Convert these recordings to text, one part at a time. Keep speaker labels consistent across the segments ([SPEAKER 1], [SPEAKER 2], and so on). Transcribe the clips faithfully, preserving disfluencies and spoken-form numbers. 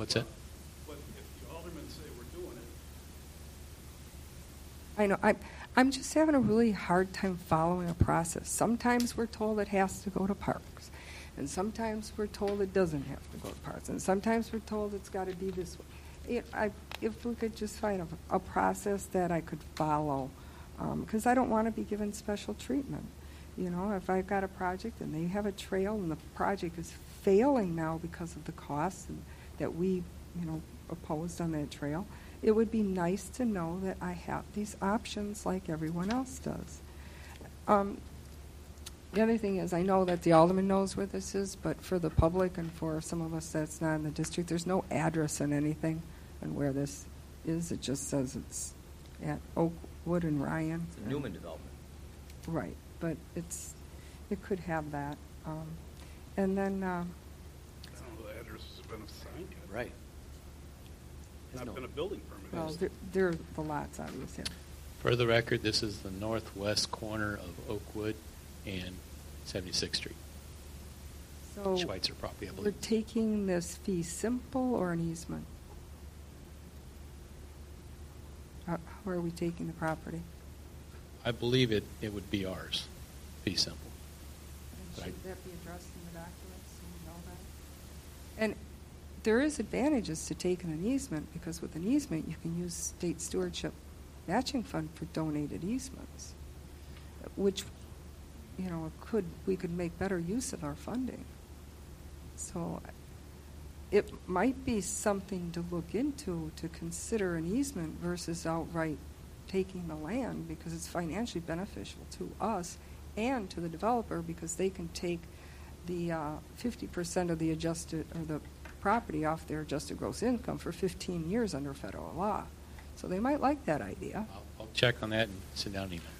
[SPEAKER 1] What's that?
[SPEAKER 2] But if the aldermen say we're doing it,
[SPEAKER 3] I know. I'm, I'm just having a really hard time following a process. Sometimes we're told it has to go to parks, and sometimes we're told it doesn't have to go to parks, and sometimes we're told it's got to be this way. It, I, if we could just find a, a process that I could follow, because um, I don't want to be given special treatment. You know, if I've got a project and they have a trail and the project is failing now because of the costs and that we, you know, opposed on that trail, it would be nice to know that I have these options like everyone else does. Um, the other thing is I know that the alderman knows where this is, but for the public and for some of us that's not in the district, there's no address on anything on where this is. It just says it's at Oakwood and Ryan.
[SPEAKER 4] It's a Newman development.
[SPEAKER 3] Right, but it's it could have that. Um, and then... Uh,
[SPEAKER 2] I don't know the address has been assigned yet.
[SPEAKER 4] Right.
[SPEAKER 2] Not
[SPEAKER 4] no.
[SPEAKER 2] been a building permit.
[SPEAKER 3] well, there, there are the lots, obviously.
[SPEAKER 1] For the record, this is the northwest corner of Oakwood and seventy-sixth Street.
[SPEAKER 3] So
[SPEAKER 1] Schweitzer property, I
[SPEAKER 3] we're
[SPEAKER 1] believe.
[SPEAKER 3] taking this fee simple or an easement? How, how are we taking the property?
[SPEAKER 1] I believe it, it would be ours, fee simple.
[SPEAKER 3] And
[SPEAKER 1] Right.
[SPEAKER 3] should that be addressed in the documents? So we know that? And there is advantages to taking an easement, because with an easement you can use state stewardship matching fund for donated easements, which, you know, could we could make better use of our funding. So it might be something to look into, to consider an easement versus outright taking the land, because it's financially beneficial to us and to the developer, because they can take the uh, fifty percent of the adjusted or the property off their adjusted gross income for fifteen years under federal law. So they might like that idea.
[SPEAKER 1] I'll, I'll check on that and send out an email.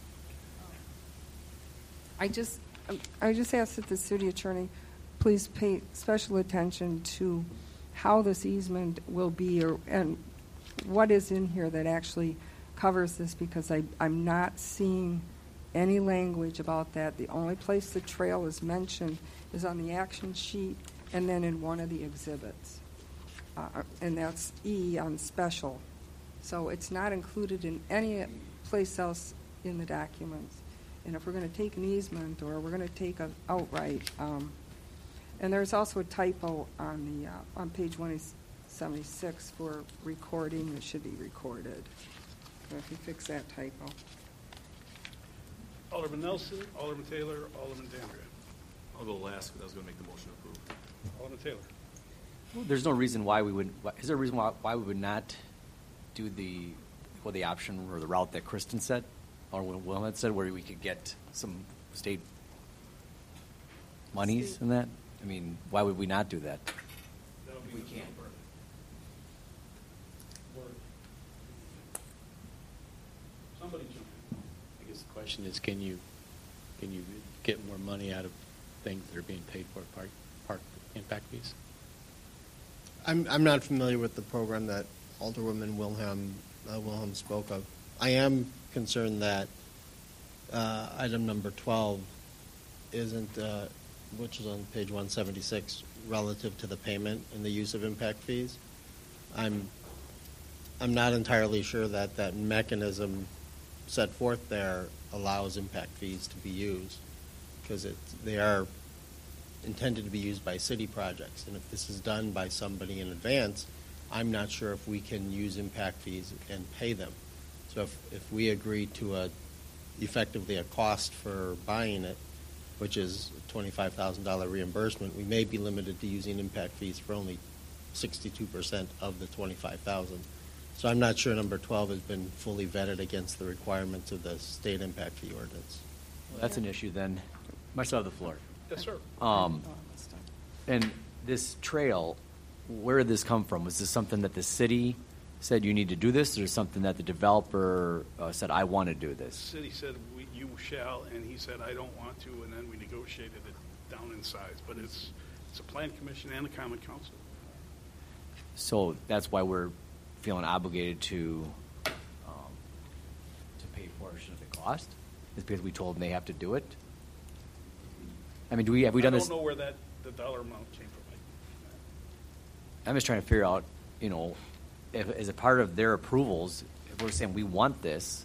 [SPEAKER 3] I just, um, I just ask that the city attorney please pay special attention to how this easement will be, or and what is in here that actually covers this, because I, I'm not seeing any language about that. The only place the trail is mentioned is on the action sheet and then in one of the exhibits. Uh, and that's E on special. So it's not included in any place else in the documents. And if we're going to take an easement or we're going to take an outright, um, and there's also a typo on the uh, on page one seventy-six for recording. It should be recorded. So if you fix that typo.
[SPEAKER 2] Alderman Nelson, Alderman Taylor, Alderman Dandria.
[SPEAKER 5] I'll go last because I was going to make the motion approved.
[SPEAKER 2] Alderman Taylor.
[SPEAKER 4] Well, there's no reason why we would. Is there a reason why, why we would not do the well the option or the route that Kristen said, or what Will had said, where we could get some state monies in that? I mean, why would we not do that?
[SPEAKER 2] That'll be
[SPEAKER 4] We
[SPEAKER 2] the
[SPEAKER 4] can't.
[SPEAKER 2] number. Word. Somebody jump in.
[SPEAKER 1] I guess the question is, can you can you get more money out of things that are being paid for park park impact fees?
[SPEAKER 6] I'm I'm not familiar with the program that Alderwoman Wilhelm uh, Wilhelm spoke of. I am concerned that uh, item number twelve isn't, uh, which is on page one seventy-six, relative to the payment and the use of impact fees. I'm I'm not entirely sure that that mechanism set forth there allows impact fees to be used, because it they are intended to be used by city projects, and if this is done by somebody in advance, I'm not sure if we can use impact fees and pay them. So if, if we agree to a effectively a cost for buying it, which is a twenty-five thousand dollars reimbursement, we may be limited to using impact fees for only sixty-two percent of the twenty-five thousand dollars. So I'm not sure number twelve has been fully vetted against the requirements of the state impact fee ordinance.
[SPEAKER 4] Well, that's an issue then. I still have the floor.
[SPEAKER 2] Yes, sir.
[SPEAKER 4] Um, and this trail, where did this come from? Was this something that the city said you need to do this, or something that the developer uh, said, I want to do
[SPEAKER 2] The
[SPEAKER 4] this?
[SPEAKER 2] city said, we, you shall, and he said, I don't want to, and then we negotiated it down in size. But it's it's a plan commission and a common council.
[SPEAKER 4] So that's why we're feeling obligated to um, to pay a portion of the cost? Is because we told them they have to do it? I mean, do we have we done
[SPEAKER 2] I
[SPEAKER 4] this?
[SPEAKER 2] don't know where that the dollar amount came from.
[SPEAKER 4] I'm just trying to figure out, you know, if, as a part of their approvals, if we're saying we want this,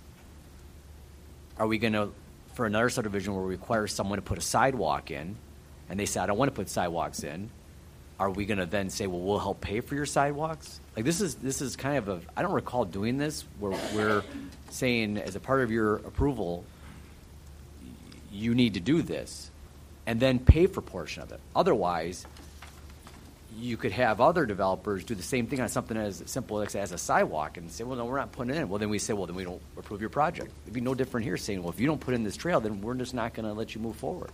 [SPEAKER 4] are we going to, for another subdivision where we require someone to put a sidewalk in, and they say, I don't want to put sidewalks in, are we going to then say, well, we'll help pay for your sidewalks? Like, this is this is kind of a, I don't recall doing this, where we're saying, as a part of your approval, you need to do this, and then pay for a portion of it. Otherwise, you could have other developers do the same thing on something as simple as, as a sidewalk and say, well, no, we're not putting it in. Well, then we say, well, then we don't approve your project. It'd be no different here saying, well, if you don't put in this trail, then we're just not going to let you move forward.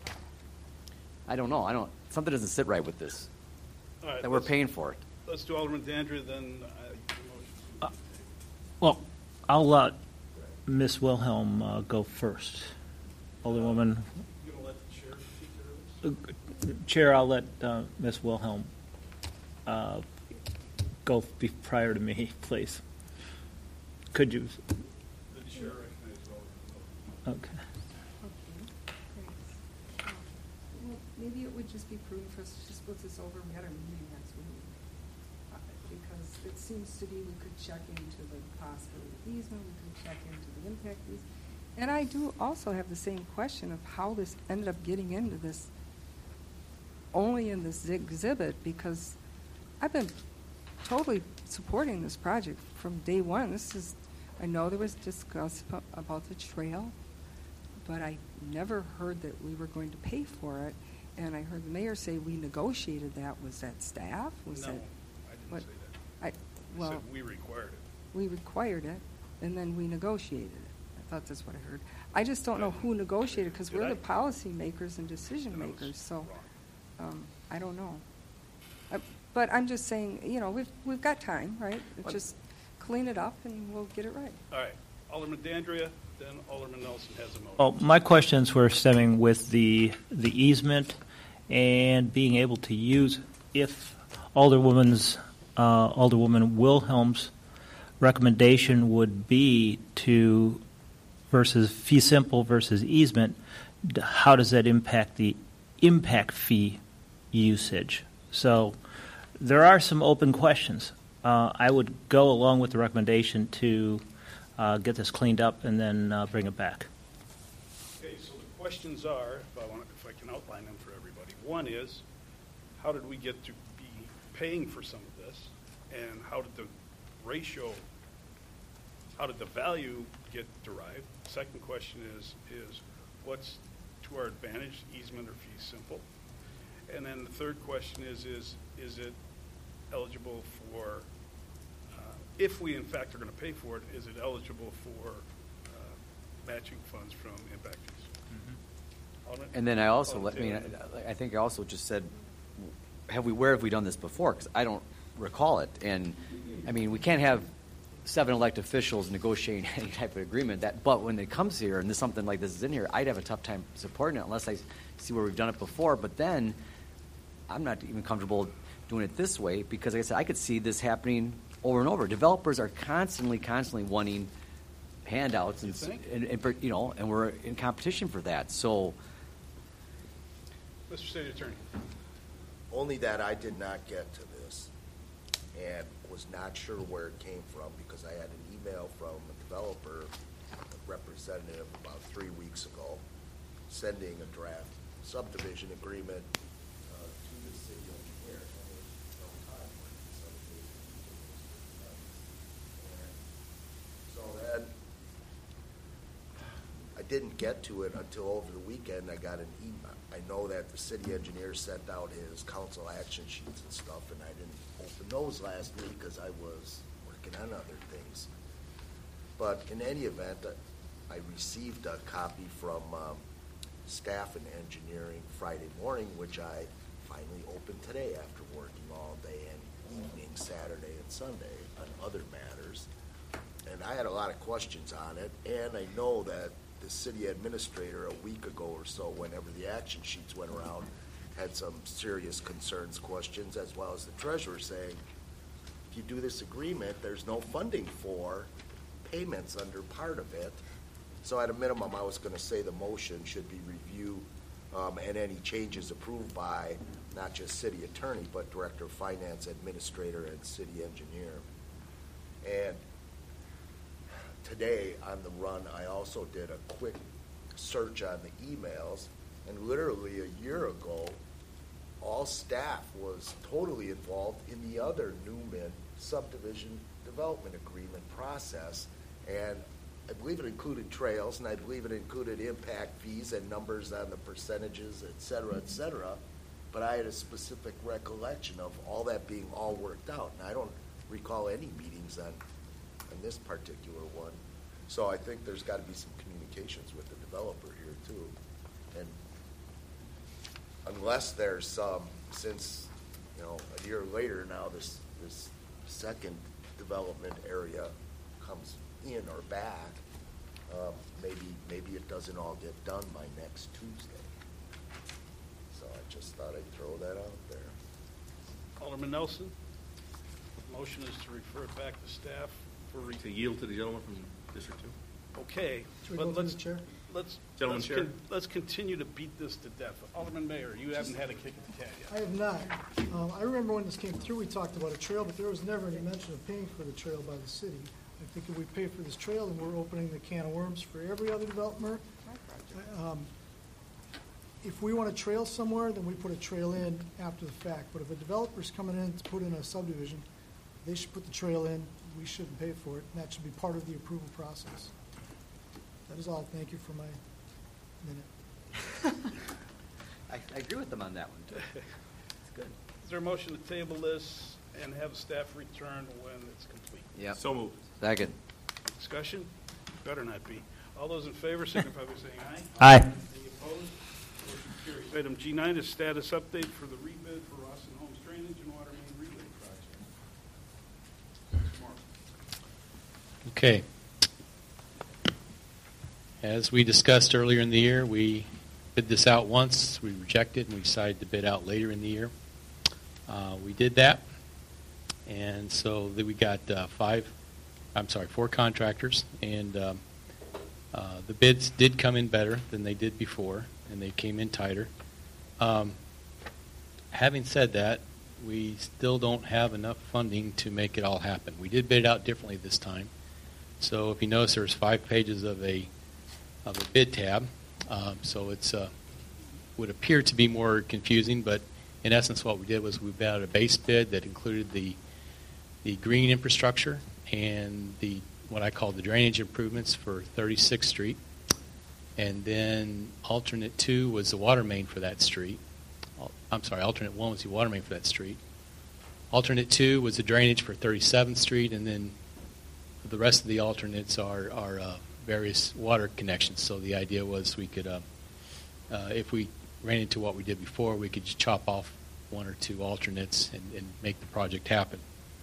[SPEAKER 4] I don't know. I don't. Something doesn't sit right with this.
[SPEAKER 2] All right,
[SPEAKER 4] That we're
[SPEAKER 2] let's-
[SPEAKER 4] paying for it.
[SPEAKER 2] Let's do Alderman Dandria, then uh, motion.
[SPEAKER 7] Well, I'll let Miz Wilhelm uh, go first. Alderwoman,
[SPEAKER 2] You gonna let the chair speak to this?
[SPEAKER 7] Chair, I'll let uh, Miz Wilhelm uh, go be prior to me, please. Could you?
[SPEAKER 2] The chair recognizes Alderman.
[SPEAKER 7] Okay.
[SPEAKER 3] Okay, thanks. Well, maybe it would just be prudent for us to just put this over, we had our meeting next week. Uh, Because it seems to be we could check into the possible easement, we could check into the impact fees. And I do also have the same question of how this ended up getting into this, only in this exhibit, because I've been totally supporting this project from day one. This is, I know there was discuss abo- about the trail, but I never heard that we were going to pay for it. And I heard the mayor say we negotiated that. Was that staff? Was
[SPEAKER 2] No,
[SPEAKER 3] that?
[SPEAKER 2] I didn't
[SPEAKER 3] what-
[SPEAKER 2] say that.
[SPEAKER 3] I,
[SPEAKER 2] I
[SPEAKER 3] well,
[SPEAKER 2] said we required it.
[SPEAKER 3] we required it, and then we negotiated it. I thought that's what I heard. I just don't know who negotiated, because
[SPEAKER 2] Did
[SPEAKER 3] we're
[SPEAKER 2] I?
[SPEAKER 3] the policy makers and decision
[SPEAKER 2] Then I was
[SPEAKER 3] makers, so,
[SPEAKER 2] wrong.
[SPEAKER 3] um, I don't know. Uh, But I'm just saying, you know, we've, we've got time, right?
[SPEAKER 4] What-
[SPEAKER 3] Just clean it up and we'll get it right.
[SPEAKER 2] All right, Alderman Dandria, then Alderman Nelson has a motion.
[SPEAKER 7] Well, my questions were stemming with the the easement and being able to use, if Alderwoman's uh, Alderwoman Wilhelm's recommendation would be to versus fee simple versus easement, d- how does that impact the impact fee usage? So there are some open questions. Uh, I would go along with the recommendation to uh, get this cleaned up and then uh, bring it back.
[SPEAKER 2] Okay, so the questions are, if I want, if I can outline them for everybody. One is, how did we get to be paying for some of this? And how did the ratio, how did the value get derived? Second question is, is what's to our advantage, easement or fee simple? And then the third question is, is, is it eligible for, uh, if we in fact are going to pay for it, is it eligible for uh, matching funds from impact fees? Alderman?
[SPEAKER 4] And then I also,
[SPEAKER 2] Alderman
[SPEAKER 4] let me,
[SPEAKER 2] Taylor.
[SPEAKER 4] I think I also just said, have we, where have we done this before? Because I don't recall it. And, I mean, we can't have seven elected officials negotiating any type of agreement. That, but when it comes here, and there's something like this is in here, I'd have a tough time supporting it unless I see where we've done it before. But then, I'm not even comfortable doing it this way because, like I said, I could see this happening over and over. Developers are constantly, constantly wanting handouts, and,
[SPEAKER 2] You think?
[SPEAKER 4] and, and for- you know, and we're in competition for that. So,
[SPEAKER 2] Mister City Attorney.
[SPEAKER 8] Only that I did not get to this and was not sure where it came from because I had an email from a developer representative about three weeks ago sending a draft subdivision agreement uh, to the city engineer. And there was no time for the subdivision was done. And so then I didn't get to it until over the weekend. I got an email. I know that the city engineer sent out his council action sheets and stuff, and I didn't open those last week because I was working on other things. But in any event, I received a copy from um, staff and engineering Friday morning, which I finally opened today after working all day and evening, Saturday and Sunday on other matters. And I had a lot of questions on it, and I know that the city administrator a week ago or so, whenever the action sheets went around, had some serious concerns, questions, as well as the treasurer saying, if you do this agreement, there's no funding for payments under part of it. So at a minimum, I was going to say the motion should be review um, and any changes approved by not just city attorney, but director of finance, administrator, and city engineer. And today on the run, I also did a quick search on the emails, and literally a year ago, all staff was totally involved in the other Newman subdivision development agreement process, and I believe it included trails, and I believe it included impact fees and numbers on the percentages, et cetera, et cetera. But I had a specific recollection of all that being all worked out, and I don't recall any meetings on, on this particular one. So I think there's got to be some communications with the developer here too. And unless there's some, since, you know, a year later now, this this second development area comes in or back, um, maybe maybe it doesn't all get done by next Tuesday. So I just thought I'd throw that out there.
[SPEAKER 2] Alderman Nelson, motion is to refer it back to staff for re-
[SPEAKER 5] To yield to the gentleman from District Two.
[SPEAKER 2] Okay,
[SPEAKER 9] Should we
[SPEAKER 2] but
[SPEAKER 9] go through
[SPEAKER 2] let's,
[SPEAKER 9] the chair?
[SPEAKER 2] let's,
[SPEAKER 5] Gentleman
[SPEAKER 2] let's,
[SPEAKER 5] chair.
[SPEAKER 2] con- let's continue to beat this to death. Alderman Mayor, you haven't had a kick at the can
[SPEAKER 9] I
[SPEAKER 2] yet.
[SPEAKER 9] have not. Um, I remember when this came through, we talked about a trail, but there was never any mention of paying for the trail by the city. I think if we pay for this trail, then we're opening the can of worms for every other development. Um, If we want a trail somewhere, then we put a trail in after the fact. But if a developer's coming in to put in a subdivision, they should put the trail in. We shouldn't pay for it, and that should be part of the approval process. That is all. Thank you for my minute.
[SPEAKER 4] I, I agree with them on that one, too. It's good.
[SPEAKER 2] Is there a motion to table this and have staff return when it's complete?
[SPEAKER 4] Yep.
[SPEAKER 5] So moved.
[SPEAKER 4] Second.
[SPEAKER 2] Discussion? Better not be. All those in favor signify by saying aye.
[SPEAKER 7] Aye.
[SPEAKER 2] Any opposed? Motion carries. Item G nine is status update for the rebid for Rawson Homes Drainage and Water Main Relay Project. Mark.
[SPEAKER 1] Okay. As we discussed earlier in the year, we bid this out once, we rejected, and we decided to bid out later in the year. Uh, we did that, and so then we got uh, five, I'm sorry, four contractors, and um, uh, the bids did come in better than they did before, and they came in tighter. Um, having said that, we still don't have enough funding to make it all happen. We did bid it out differently this time. So if you notice, there's five pages of a of a bid tab. Um, so it's uh, would appear to be more confusing, but in essence, what we did was we bid out a base bid that included the the green infrastructure and the what I call the drainage improvements for thirty-sixth Street, and then alternate two was the water main for that street. I'm sorry, alternate one was the water main for that street. Alternate two was the drainage for thirty-seventh Street, and then the rest of the alternates are, are uh, various water connections. So the idea was we could, uh, uh, if we ran into what we did before, we could just chop off one or two alternates and, and make the project happen.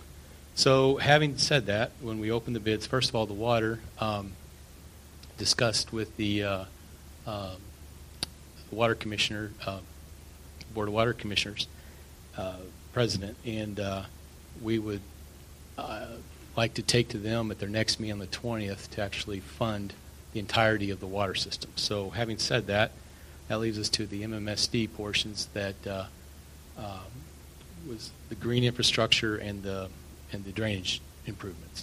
[SPEAKER 1] So having said that, when we opened the bids, first of all, the water um, discussed with the, uh, uh, the water commissioner, uh, Board of Water Commissioners, uh, president, and uh, we would uh, like to take to them at their next meeting on the twentieth to actually fund the entirety of the water system. So having said that, that leaves us to the M M S D portions that uh, um, was the green infrastructure and the and the drainage improvements.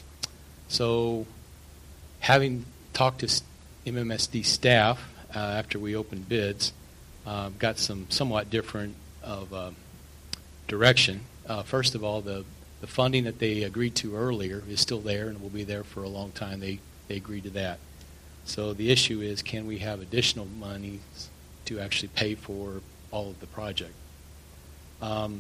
[SPEAKER 1] So having talked to M M S D staff uh, after we opened bids, uh, got some somewhat different of uh, direction. Uh, first of all, the The funding that they agreed to earlier is still there and will be there for a long time. They they agreed to that. So the issue is, can we have additional money to actually pay for all of the project? Um,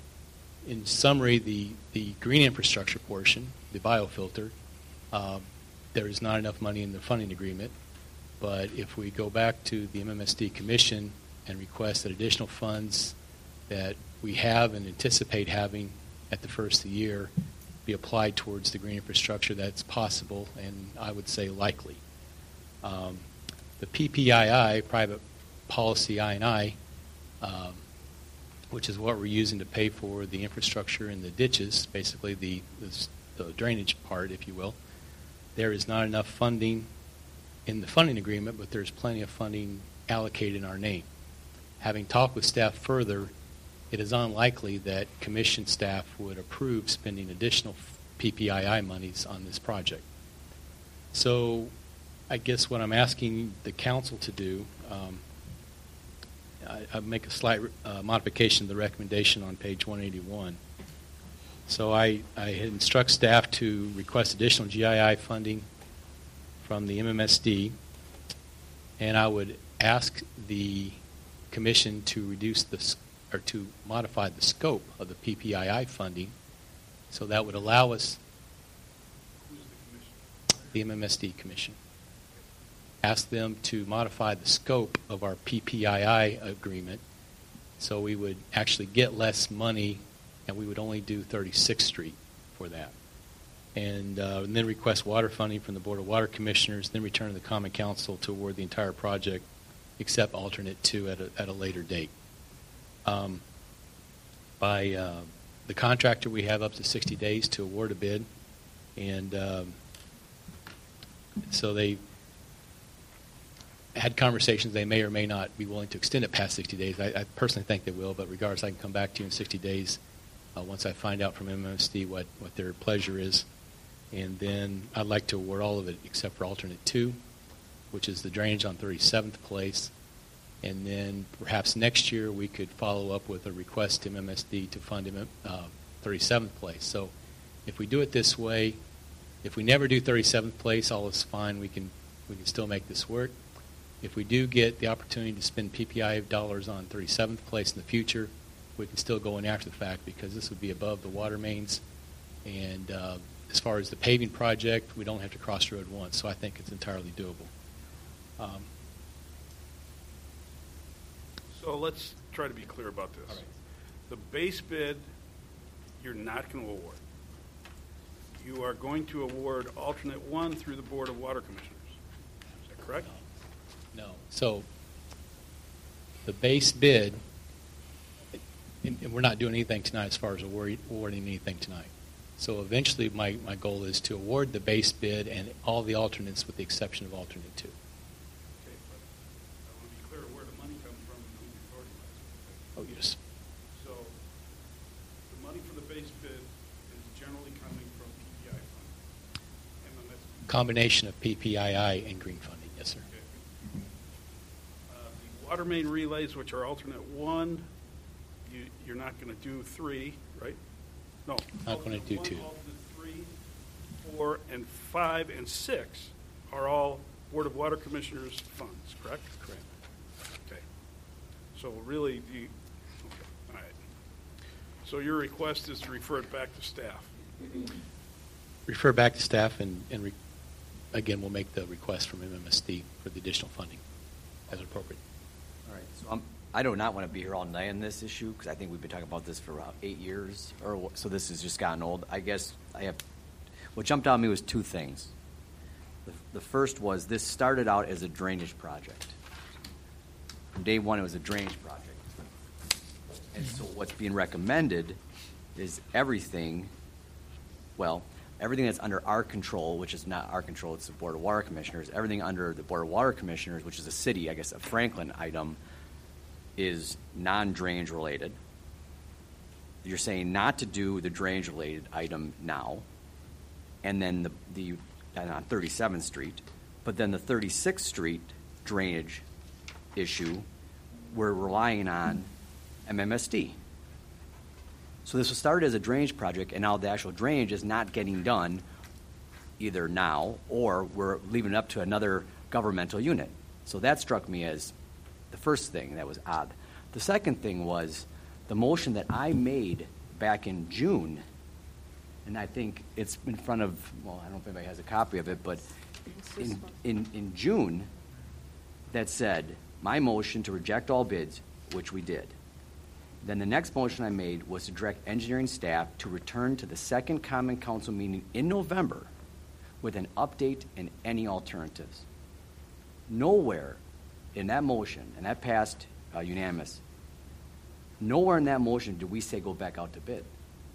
[SPEAKER 1] in summary, the, the green infrastructure portion, the biofilter, uh, there is not enough money in the funding agreement. But if we go back to the M M S D Commission and request that additional funds that we have and anticipate having at the first of the year be applied towards the green infrastructure, that's possible, and I would say likely. Um, the P P I I, Private Policy I and I, um, which is what we're using to pay for the infrastructure in the ditches, basically the, the, the drainage part, if you will, there is not enough funding in the funding agreement, but there's plenty of funding allocated in our name. having talked with staff further, it is unlikely that commission staff would approve spending additional P P I I monies on this project. So I guess what I'm asking the council to do, um, I, I make a slight uh, modification of the recommendation on page one eighty-one. So I, I instruct staff to request additional G I I funding from the M M S D, and I would ask the commission to reduce the or to modify the scope of the P P I I funding, so that would allow us.
[SPEAKER 2] Who's the commission?
[SPEAKER 1] The M M S D Commission. Ask them to modify the scope of our P P I I agreement, so we would actually get less money, and we would only do thirty-sixth Street for that. And, uh, and then request water funding from the Board of Water Commissioners, then return to the Common Council to award the entire project, except alternate two at a, at a later date. Um, by uh, the contractor, we have up to sixty days to award a bid, and um, so they had conversations. They may or may not be willing to extend it past sixty days. I, I personally think they will, but regardless, I can come back to you in sixty days uh, once I find out from M M S D what, what their pleasure is. And then I'd like to award all of it except for alternate two, which is the drainage on thirty-seventh place. And then perhaps next year we could follow up with a request to M M S D to fund him uh, thirty-seventh place. So if we do it this way, if we never do thirty-seventh place, all is fine. We can we can still make this work. If we do get the opportunity to spend P P I dollars on thirty-seventh place in the future, we can still go in after the fact, because this would be above the water mains. And uh, as far as the paving project, we don't have to cross the road once, so I think it's entirely doable. Um,
[SPEAKER 2] So let's try to be clear about this.
[SPEAKER 1] All right.
[SPEAKER 2] The base bid, you're not going to award. You are going to award alternate one through the Board of Water Commissioners. Is that correct?
[SPEAKER 1] No. So the base bid, and and we're not doing anything tonight as far as award- awarding anything tonight. So eventually my, my goal is to award the base bid and all the alternates with the exception of alternate two.
[SPEAKER 2] Okay, but I want to be clear where the money comes from and who the authority was.
[SPEAKER 1] Oh, yes.
[SPEAKER 2] So the money for the base bid is generally coming from P P I funding. M M S D.
[SPEAKER 1] Combination of P P I I and green funding, yes, sir.
[SPEAKER 2] Okay. Uh, the water main relays, which are alternate one, you, you're not going to do three, right? No.
[SPEAKER 1] Not gonna
[SPEAKER 2] alternate
[SPEAKER 1] do
[SPEAKER 2] one,
[SPEAKER 1] two.
[SPEAKER 2] Alternate three, four, and five, and six are all Board of Water Commissioners funds, correct?
[SPEAKER 1] Correct.
[SPEAKER 2] Okay. So really, the, okay, all right. So your request is to refer it back to staff.
[SPEAKER 1] Refer back to staff, and, and re- again, we'll make the request from M M S D for the additional funding as appropriate.
[SPEAKER 4] All right, so I'm, I do not want to be here all night on this issue, because I think we've been talking about this for about eight years, or wh- so this has just gotten old. I guess I have, what jumped out at me was two things. The, the first was this started out as a drainage project. From day one, it was a drainage project. And so what's being recommended is everything, well, everything that's under our control, which is not our control, it's the Board of Water Commissioners, everything under the Board of Water Commissioners, which is a city, I guess, a Franklin item, is non-drainage related. You're saying not to do the drainage related item now, and then the, the and on thirty-seventh Street, but then the thirty-sixth Street drainage issue, we're relying on M M S D. So this was started as a drainage project, and now the actual drainage is not getting done either now, or we're leaving it up to another governmental unit. So that struck me as the first thing that was odd. The second thing was the motion that I made back in June, and I think it's in front of, well, I don't know if anybody has a copy of it, but in, in, in June, that said, my motion to reject all bids, which we did. Then the next motion I made was to direct engineering staff to return to the second Common Council meeting in November with an update and any alternatives. Nowhere in that motion, and that passed uh, unanimous, nowhere in that motion did we say go back out to bid.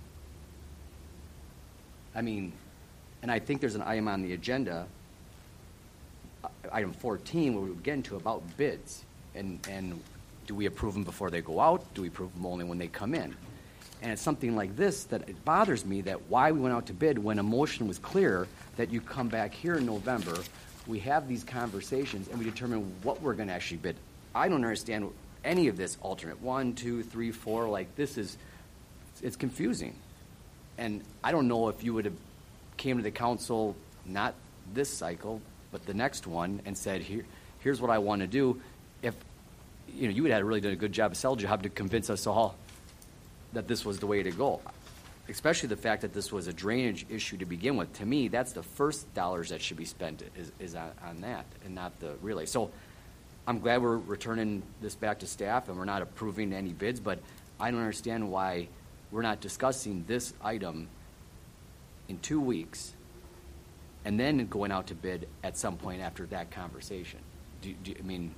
[SPEAKER 4] I mean, and I think there's an item on the agenda, uh, item fourteen, where we would get into about bids. And, and do we approve them before they go out? Do we approve them only when they come in? And it's something like this that it bothers me that why we went out to bid when a motion was clear that you come back here in November, we have these conversations, and we determine what we're going to actually bid. I don't understand any of this alternate one, two, three, four. Like, this is, it's confusing. And I don't know if you would have came to the council, not this cycle, but the next one, and said, here, here's what I want to do. If, you know, you would have really done a good job, a sell job, to convince us all that this was the way to go. Especially the fact that this was a drainage issue to begin with. To me, that's the first dollars that should be spent is, is on, on that and not the relay. So I'm glad we're returning this back to staff and we're not approving any bids, but I don't understand why we're not discussing this item in two weeks and then going out to bid at some point after that conversation. Do, do I mean,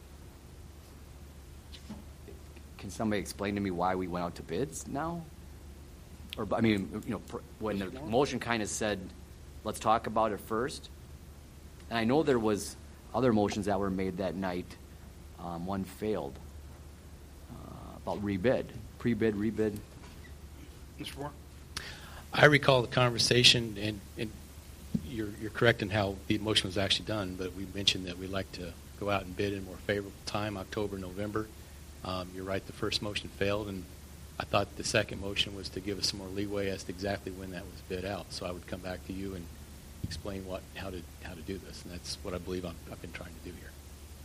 [SPEAKER 4] can somebody explain to me why we went out to bids now? Or, I mean, you know, pr- when the motion kind of said, let's talk about it first. And I know there was other motions that were made that night. Um, one failed uh, about rebid, pre-bid, rebid.
[SPEAKER 2] Mister Moore?
[SPEAKER 1] I recall the conversation, and, and you're, you're correct in how the motion was actually done, but we mentioned that we like to go out and bid in a more favorable time, October, November. Um, you're right, the first motion failed, and I thought the second motion was to give us some more leeway as to exactly when that was bid out. So I would come back to you and explain what, how to, how to do this, and that's what I believe I'm, I've been trying to do here.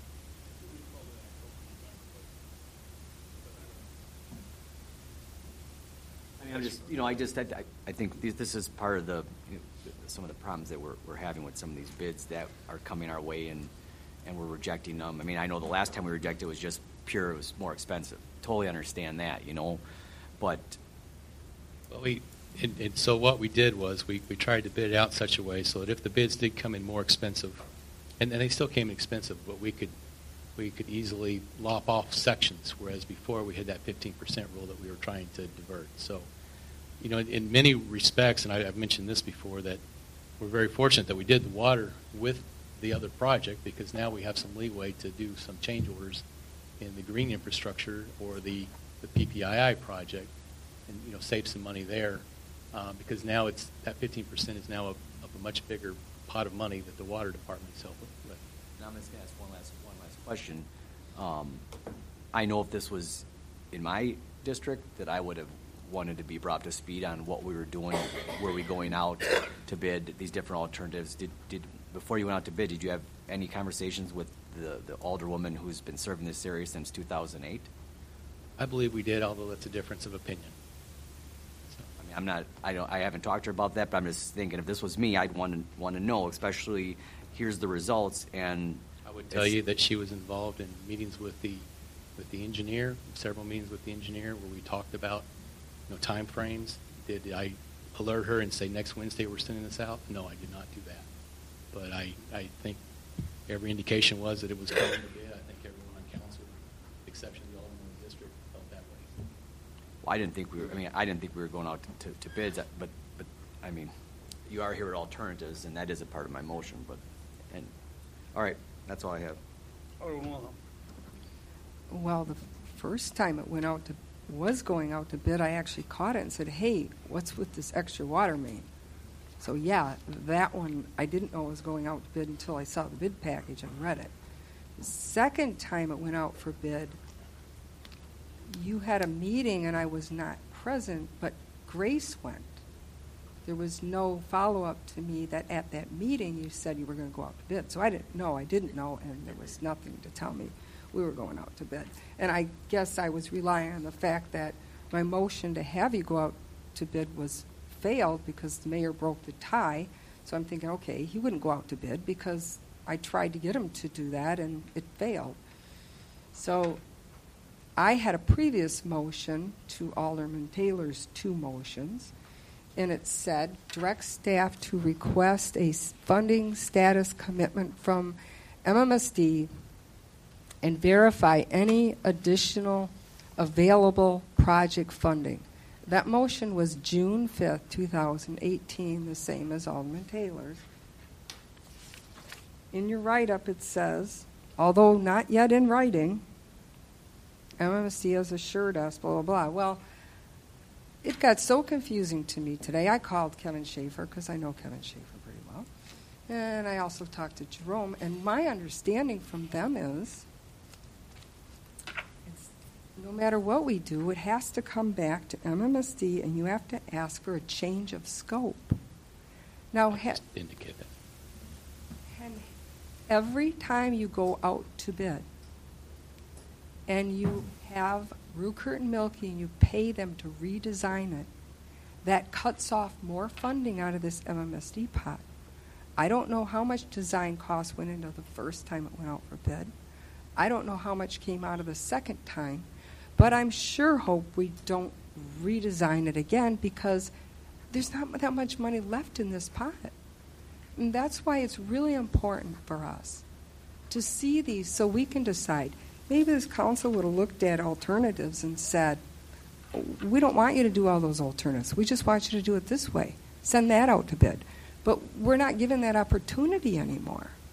[SPEAKER 4] I mean, I'm just, you know, I just, I, I think this, this is part of the, you know, some of the problems that we're, we're having with some of these bids that are coming our way, and, and we're rejecting them. I mean, I know the last time we rejected it was just pure, it was more expensive. Totally understand that, you know, but.
[SPEAKER 1] Well, we, and, and so what we did was we, we tried to bid it out in such a way so that if the bids did come in more expensive, and, and they still came in expensive, but we could we could easily lop off sections, whereas before we had that fifteen percent rule that we were trying to divert. So, you know, in, in many respects, and I, I've mentioned this before, that we're very fortunate that we did the water with the other project, because now we have some leeway to do some change orders in the green infrastructure or the, the P P I I project, and, you know, save some money there, uh, because now it's that fifteen percent is now a, of a much bigger pot of money that the water department is helping with.
[SPEAKER 4] Now I'm just going to ask one last, one last question. Um, I know if this was in my district that I would have wanted to be brought to speed on what we were doing. Were we going out to bid these different alternatives? Did, did before you went out to bid, did you have any conversations with the, the alderwoman who's been serving this area since two thousand eight?
[SPEAKER 1] I believe we did, although that's a difference of opinion. So.
[SPEAKER 4] I mean, I'm not, I don't, I haven't talked to her about that, but I'm just thinking if this was me, I'd want to want to know, especially here's the results. And
[SPEAKER 1] I would tell you that she was involved in meetings with the with the engineer, several meetings with the engineer where we talked about, you know, time frames. Did I alert her and say next Wednesday we're sending this out? No, I did not do that. But I, I think every indication was that it was coming to bid. I think everyone on council, with the exception of the alderman in the district, felt that way.
[SPEAKER 4] Well, I didn't think we were. I mean, I didn't think we were going out to, to, to bids. But, but I mean, you are here at alternatives, and that is a part of my motion. But, and all right, that's all I have.
[SPEAKER 2] Alderman Wilhelm.
[SPEAKER 3] Well, the first time it went out to, was going out to bid, I actually caught it and said, hey, what's with this extra water main? So yeah, that one, I didn't know it was going out to bid until I saw the bid package and read it. The second time it went out for bid, you had a meeting and I was not present, but Grace went. There was no follow-up to me that at that meeting you said you were going to go out to bid. So I didn't know, I didn't know, and there was nothing to tell me we were going out to bid. And I guess I was relying on the fact that my motion to have you go out to bid was failed because the mayor broke the tie. So I'm thinking, okay, he wouldn't go out to bid because I tried to get him to do that and it failed. So I had a previous motion to Alderman Taylor's two motions, and it said direct staff to request a funding status commitment from M M S D and verify any additional available project funding. That motion was June fifth, two thousand eighteen, the same as Alderman Taylor's. In your write-up it says, although not yet in writing, M M S D has assured us, blah, blah, blah. Well, it got so confusing to me today. I called Kevin Schaefer because I know Kevin Schaefer pretty well. And I also talked to Jerome. And my understanding from them is it's, no matter what we do, it has to come back to M M S D, and you have to ask for a change of scope. Now, ha-
[SPEAKER 1] Just indicate that.
[SPEAKER 3] and every time you go out to bid and you have Rupert and Milky and you pay them to redesign it, that cuts off more funding out of this M M S D pot. I don't know how much design costs went into the first time it went out for bid. I don't know how much came out of the second time, but I'm sure hope we don't redesign it again because there's not that much money left in this pot. And that's why it's really important for us to see these so we can decide. Maybe this council would have looked at alternatives and said, we don't want you to do all those alternatives. We just want you to do it this way. Send that out to bid. But we're not given that opportunity anymore.